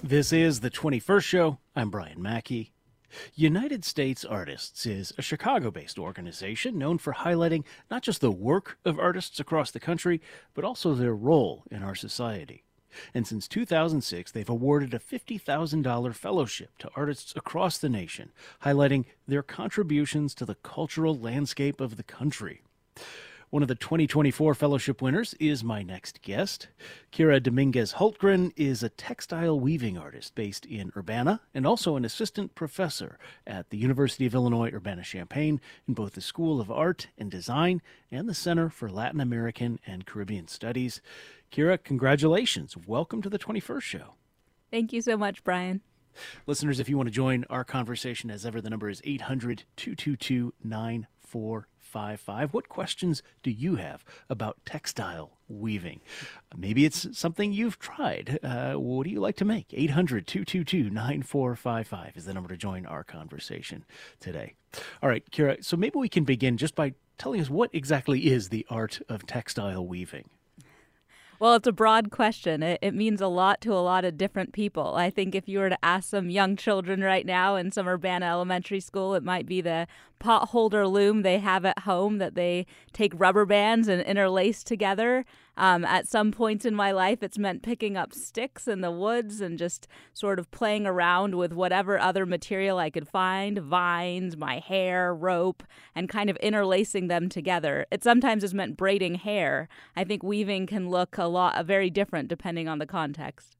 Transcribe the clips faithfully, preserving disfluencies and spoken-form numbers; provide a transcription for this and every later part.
This is the twenty-first Show. I'm Brian Mackey. United States Artists is a Chicago-based organization known for highlighting not just the work of artists across the country, but also their role in our society. And since two thousand six, they've awarded a fifty thousand dollars fellowship to artists across the nation, highlighting their contributions to the cultural landscape of the country. One of the twenty twenty-four fellowship winners is my next guest. Kira Dominguez Hultgren is a textile weaving artist based in Urbana and also an assistant professor at the University of Illinois Urbana-Champaign in both the School of Art and Design and the Center for Latin American and Caribbean Studies. Kira, congratulations. Welcome to the twenty-first Show. Thank you so much, Brian. Listeners, if you want to join our conversation, as ever, the number is eight hundred, two two two, nine four five five. What questions do you have about textile weaving? Maybe it's something you've tried. Uh, what do you like to make? eight hundred, two two two, nine four five five is the number to join our conversation today. All right, Kira, so maybe we can begin just by telling us what exactly is the art of textile weaving? Well, it's a broad question. It, it means a lot to a lot of different people. I think if you were to ask some young children right now in some Urbana elementary school, it might be the pot holder loom they have at home that they take rubber bands and interlace together. Um, at some points in my life, it's meant picking up sticks in the woods and just sort of playing around with whatever other material I could find, vines, my hair, rope, and kind of interlacing them together. It sometimes is meant braiding hair. I think weaving can look a lot uh, very different depending on the context.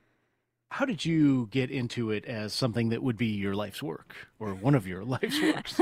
How did you get into it as something that would be your life's work or one of your life's works?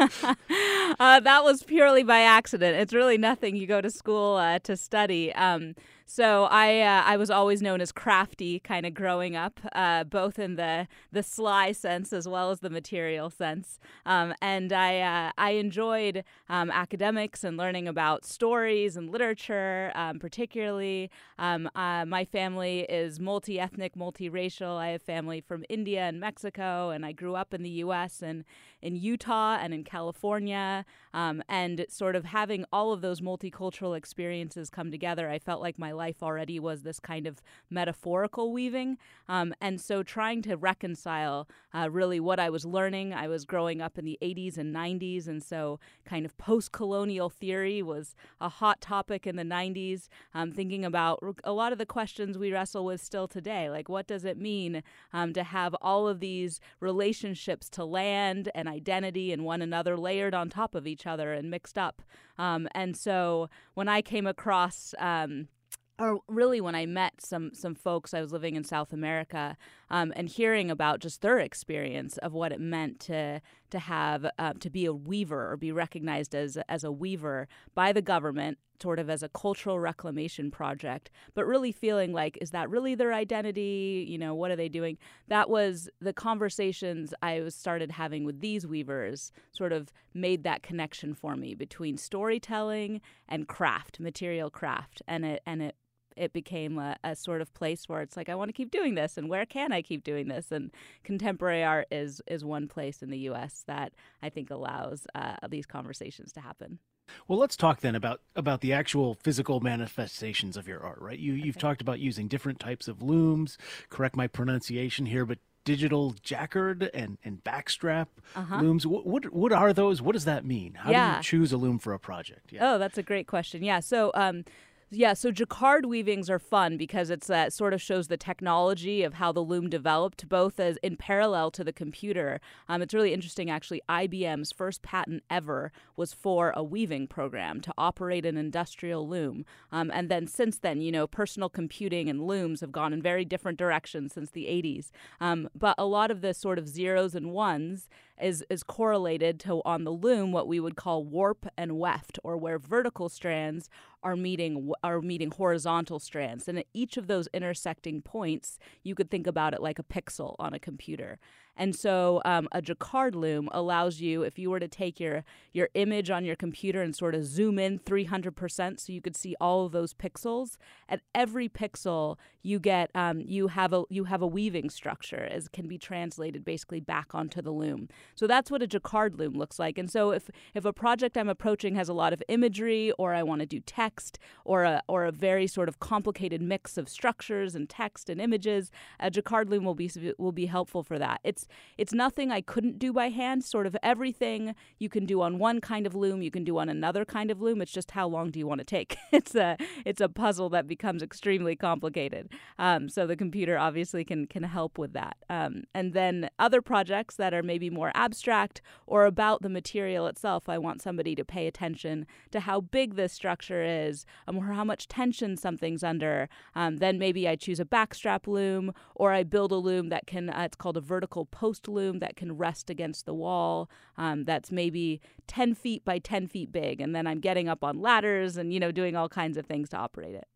uh, that was purely by accident. It's really nothing you go to school uh, to study. Um, so I uh, I was always known as crafty kind of growing up, uh, both in the, the sly sense as well as the material sense. Um, and I uh, I enjoyed um, academics and learning about stories and literature, um, particularly. Um, uh, my family is multi-ethnic, multiracial. I have family from India and Mexico, and I grew up in the U S and in Utah and in California. Um, and sort of having all of those multicultural experiences come together, I felt like my life already was this kind of metaphorical weaving. Um, and so trying to reconcile uh, really what I was learning. I was growing up in the eighties and nineties, and so kind of post-colonial theory was a hot topic in the nineties, um, thinking about a lot of the questions we wrestle with still today, like what does it mean um, to have all of these relationships to land and identity and one another layered on top of each other and mixed up. Um, and so when I came across um, or really when I met some some folks, I was living in South America, um, and hearing about just their experience of what it meant to to have uh, to be a weaver or be recognized as as a weaver by the government, sort of as a cultural reclamation project, but really feeling like, is that really their identity? You know, what are they doing? That was the conversations I was started having with these weavers sort of made that connection for me between storytelling and craft, material craft, and it and it it became a, a sort of place where it's like, I want to keep doing this, and where can I keep doing this? And contemporary art is is one place in the U S that I think allows uh, these conversations to happen. Well, let's talk then about, about the actual physical manifestations of your art, right? You, you've Okay. talked about using different types of looms. Correct my pronunciation here, but digital jacquard and, and backstrap Uh-huh. looms. What, what what are those? What does that mean? How do Yeah. you choose a loom for a project? Yeah. Oh, that's a great question. Yeah. So, um, yeah, so jacquard weavings are fun because it's uh, sort of shows the technology of how the loom developed, both as in parallel to the computer. Um, it's really interesting, actually. I B M's first patent ever was for a weaving program to operate an industrial loom. Um, and then since then, you know, personal computing and looms have gone in very different directions since the eighties. Um, but a lot of the sort of zeros and ones is is correlated to, on the loom, what we would call warp and weft, or where vertical strands are meeting are meeting horizontal strands. And at each of those intersecting points, you could think about it like a pixel on a computer. And so um, a jacquard loom allows you, if you were to take your, your image on your computer and sort of zoom in three hundred percent so you could see all of those pixels, at every pixel you get um, you have a you have a weaving structure, as can be translated basically back onto the loom. So that's what a jacquard loom looks like. And so if if a project I'm approaching has a lot of imagery, or I want to do text, or a or a very sort of complicated mix of structures and text and images, a jacquard loom will be will be helpful for that. It's it's nothing I couldn't do by hand. Sort of everything you can do on one kind of loom, you can do on another kind of loom. It's just how long do you want to take? It's a it's a puzzle that becomes extremely complicated. Um, so the computer obviously can can help with that. Um, and then other projects that are maybe more abstract or about the material itself, I want somebody to pay attention to how big this structure is, um, or how much tension something's under. Um, then maybe I choose a backstrap loom, or I build a loom that can, uh, it's called a vertical post loom, that can rest against the wall. Um, that's maybe ten feet by ten feet big. And then I'm getting up on ladders and, you know, doing all kinds of things to operate it.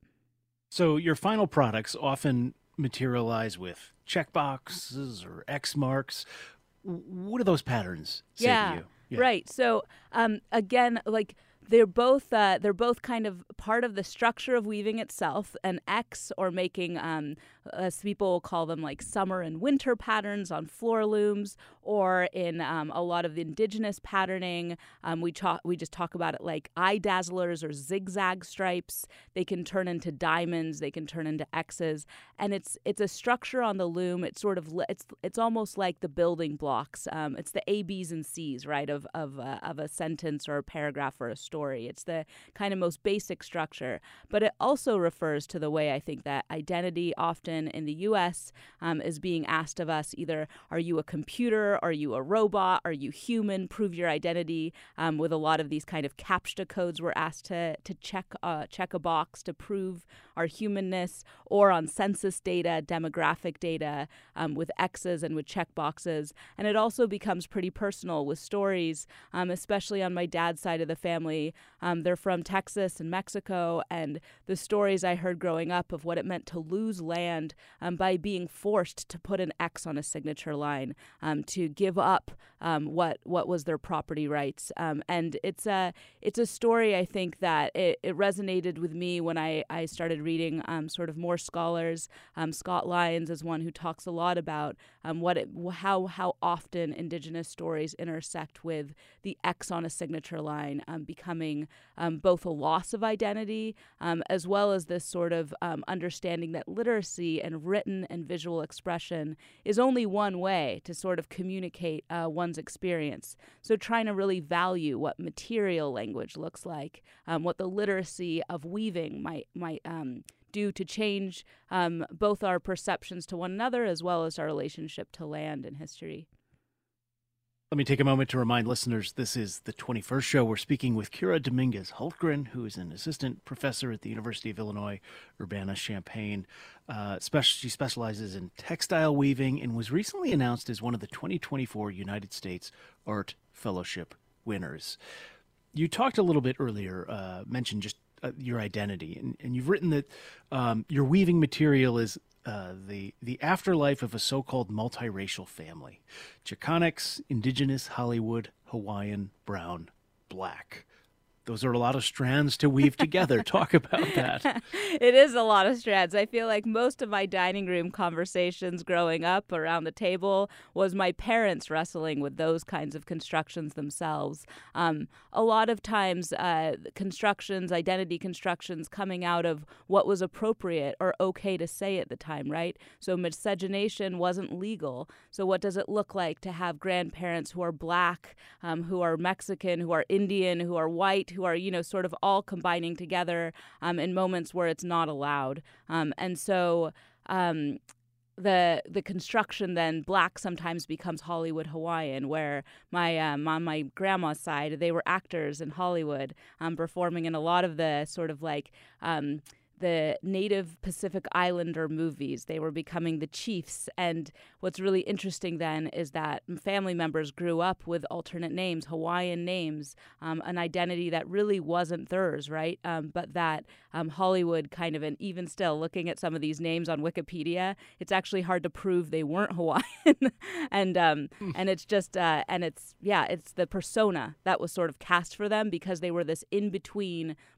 So your final products often materialize with checkboxes or X marks. What do those patterns say yeah, to you? Yeah, right. So um, again, like they're both uh, they're both kind of part of the structure of weaving itself. An X, or making, um, as people will call them, like summer and winter patterns on floor looms, or in um, a lot of the indigenous patterning, um, we talk we just talk about it like eye dazzlers or zigzag stripes. They can turn into diamonds. They can turn into X's, and it's it's a structure on the loom. It's sort of it's it's almost like the building blocks. Um, it's the A, B's, and C's, right, of of uh, of a sentence or a paragraph or a story. It's the kind of most basic structure, but it also refers to the way I think that identity often in the U S um, is being asked of us. Either are you a computer, are you a robot, are you human? Prove your identity. Um, with a lot of these kind of CAPTCHA codes, we're asked to to check uh, check a box to prove our humanness, or on census data, demographic data, um, with X's and with check boxes. And it also becomes pretty personal with stories, um, especially on my dad's side of the family. Um, they're from Texas and Mexico, and the stories I heard growing up of what it meant to lose land um, by being forced to put an X on a signature line, um, to give up um, what what was their property rights. Um, and it's a it's a story, I think, that it, it resonated with me when I, I started reading um, sort of more scholars. Um, Scott Lyons is one who talks a lot about um, what it, how how often Indigenous stories intersect with the X on a signature line um, becoming um, both a loss of identity, um, as well as this sort of um, understanding that literacy and written and visual expression is only one way to sort of communicate uh, one's experience. So trying to really value what material language looks like, um, what the literacy of weaving might might um, do to change um, both our perceptions to one another as well as our relationship to land and history. Let me take a moment to remind listeners this is the twenty-first show. We're speaking with Kira Dominguez Hultgren, who is an assistant professor at the University of Illinois, Urbana-Champaign. Uh, spe- she specializes in textile weaving and was recently announced as one of the twenty twenty-four United States Art Fellowship winners. You talked a little bit earlier, uh, mentioned just uh, your identity, and, and you've written that um, your weaving material is Uh, the the afterlife of a so-called multiracial family: Chicanx, Indigenous, Hollywood, Hawaiian, Brown, Black. Those are a lot of strands to weave together. Talk about that. It is a lot of strands. I feel like most of my dining room conversations growing up around the table was my parents wrestling with those kinds of constructions themselves. Um, a lot of times, uh, constructions, identity constructions coming out of what was appropriate or okay to say at the time, right? So miscegenation wasn't legal. So what does it look like to have grandparents who are Black, um, who are Mexican, who are Indian, who are white, who are, you know, sort of all combining together um, in moments where it's not allowed. Um, and so um, the the construction then Black sometimes becomes Hollywood Hawaiian, where my um, on my grandma's side, they were actors in Hollywood, um, performing in a lot of the sort of like um, the Native Pacific Islander movies. They were becoming the chiefs. And what's really interesting then is that family members grew up with alternate names, Hawaiian names, um, an identity that really wasn't theirs, right? Um, but that um, Hollywood kind of, and even still looking at some of these names on Wikipedia, it's actually hard to prove they weren't Hawaiian. and um, and it's just, uh, and it's, yeah, it's the persona that was sort of cast for them because they were this in-between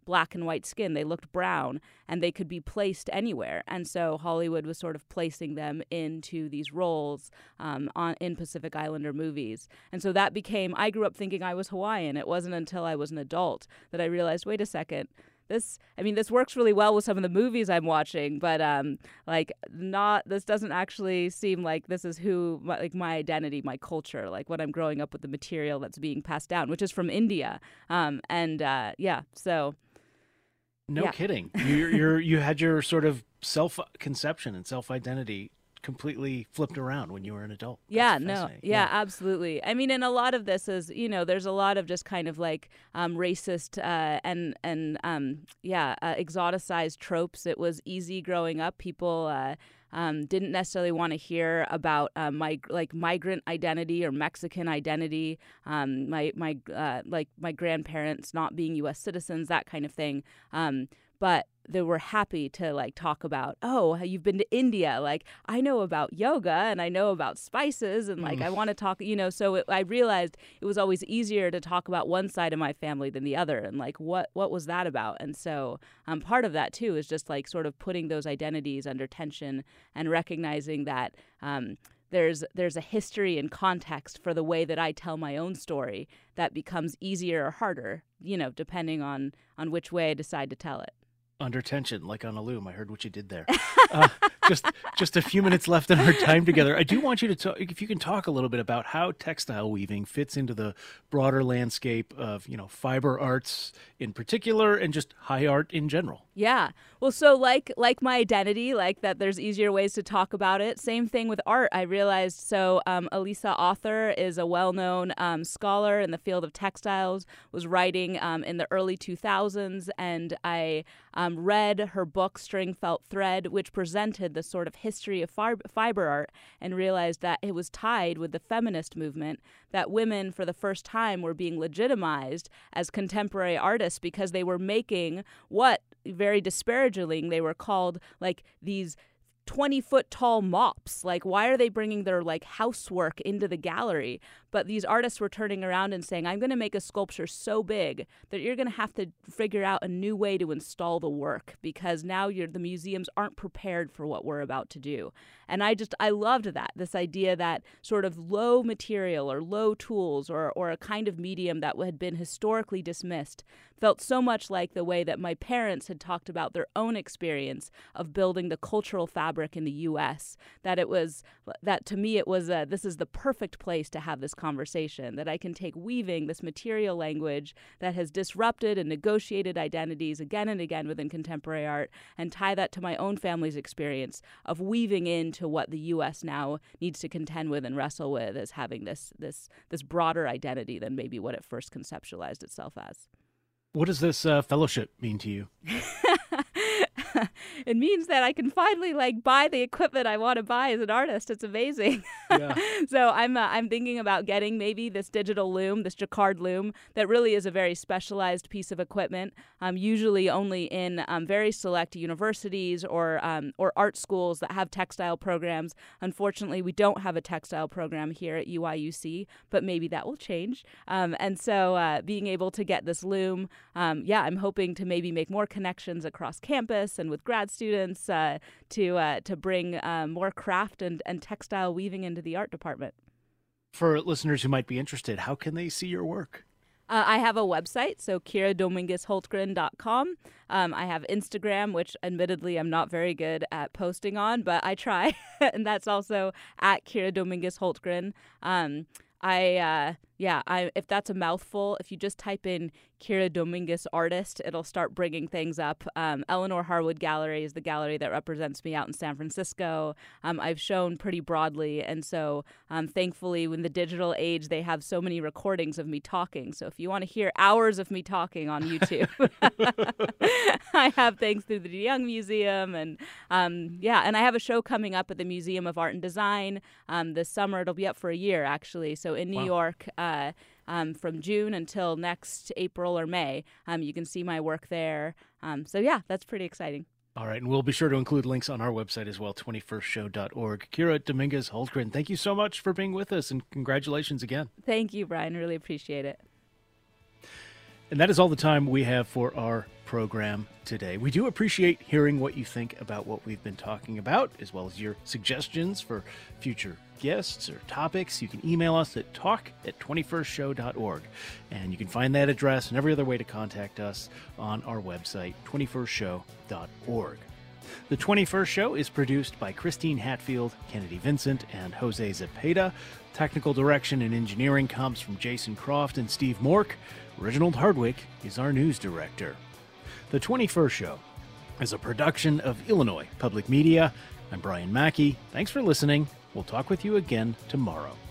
black and white skin. They looked brown, and they could be placed anywhere. And so Hollywood was sort of placing them into these roles um, on in Pacific Islander movies. And so that became, I grew up thinking I was Hawaiian. It wasn't until I was an adult that I realized, wait a second, This, I mean, this works really well with some of the movies I'm watching, but um, like, not. This doesn't actually seem like this is who, my, like, my identity, my culture, like when I'm growing up with the material that's being passed down, which is from India, um, and uh, yeah, so. No yeah. kidding. You're, you're you had your sort of self conception and self identity completely flipped around when you were an adult. That's yeah, no, yeah, yeah, absolutely. I mean, and a lot of this is, you know, there's a lot of just kind of like um, racist uh, and and um, yeah, uh, exoticized tropes. It was easy growing up. People uh, um, didn't necessarily want to hear about uh, my like migrant identity or Mexican identity. Um, my my uh, like my grandparents not being U S citizens, that kind of thing. Um, but they were happy to like talk about, oh, you've been to India. Like, I know about yoga and I know about spices and like, mm. I want to talk, you know, so it, I realized it was always easier to talk about one side of my family than the other. And like, what, what was that about? And so um, part of that too is just like sort of putting those identities under tension and recognizing that um, there's there's a history and context for the way that I tell my own story that becomes easier or harder, you know, depending on, on which way I decide to tell it. Under tension, like on a loom. I heard what you did there. Uh, just just a few minutes left in our time together. I do want you to talk, if you can talk a little bit about how textile weaving fits into the broader landscape of, you know, fiber arts in particular and just high art in general. Yeah. Well, so like like my identity, like that there's easier ways to talk about it. Same thing with art. I realized, so um, Elisa Author is a well-known um, scholar in the field of textiles, was writing um, in the early two thousands, and I um, read her book, String Felt Thread, which presented the sort of history of fib- fiber art, and realized that it was tied with the feminist movement, that women for the first time were being legitimized as contemporary artists because they were making what, very disparagingly, they were called like these twenty foot tall mops. Like, why are they bringing their like housework into the gallery? But these artists were turning around and saying, I'm going to make a sculpture so big that you're going to have to figure out a new way to install the work, because now you're, the museums aren't prepared for what we're about to do. And I just, I loved that, this idea that sort of low material or low tools or, or a kind of medium that had been historically dismissed felt so much like the way that my parents had talked about their own experience of building the cultural fabric in the U S, that it was, that to me it was, a, this is the perfect place to have this conversation, that I can take weaving, this material language that has disrupted and negotiated identities again and again within contemporary art, and tie that to my own family's experience of weaving into what the U S now needs to contend with and wrestle with as having this this this broader identity than maybe what it first conceptualized itself as. What does this uh, fellowship mean to you? It means that I can finally like buy the equipment I want to buy as an artist. It's amazing. Yeah. So I'm uh, I'm thinking about getting maybe this digital loom, this jacquard loom, that really is a very specialized piece of equipment, um, usually only in um, very select universities or um, or art schools that have textile programs. Unfortunately, we don't have a textile program here at U I U C, but maybe that will change. Um, and so uh, being able to get this loom, um, yeah, I'm hoping to maybe make more connections across campus and with grad students uh, to uh, to bring uh, more craft and, and textile weaving into the art department. For listeners who might be interested, how can they see your work? Uh, I have a website, so kira dominguez holtgren dot com. Um, I have Instagram, which admittedly I'm not very good at posting on, but I try, and that's also at Kira Dominguez Holtgren. Um, I uh, yeah, I if that's a mouthful, if you just type in Kira Dominguez artist, it'll start bringing things up. Um, Eleanor Harwood Gallery is the gallery that represents me out in San Francisco. Um, I've shown pretty broadly, and so um, thankfully, in the digital age, they have so many recordings of me talking. So if you want to hear hours of me talking on YouTube, I have things through the Young Museum, and um, yeah, and I have a show coming up at the Museum of Art and Design um, this summer. It'll be up for a year, actually. So in New Wow. York. Uh, Um, from June until next April or May. Um, you can see my work there. Um, so, yeah, that's pretty exciting. All right, and we'll be sure to include links on our website as well, twenty-first show dot org. Kira Dominguez Holtgren, thank you so much for being with us, and congratulations again. Thank you, Brian. Really appreciate it. And that is all the time we have for our program today. We do appreciate hearing what you think about what we've been talking about, as well as your suggestions for future guests or topics. You can email us at talk at twenty-first show dot org. And you can find that address and every other way to contact us on our website, twenty-first show dot org. The twenty-first Show is produced by Christine Hatfield, Kennedy Vincent, and Jose Zepeda. Technical direction and engineering comes from Jason Croft and Steve Mork. Reginald Hardwick is our news director. The twenty-first Show is a production of Illinois Public Media. I'm Brian Mackey. Thanks for listening. We'll talk with you again tomorrow.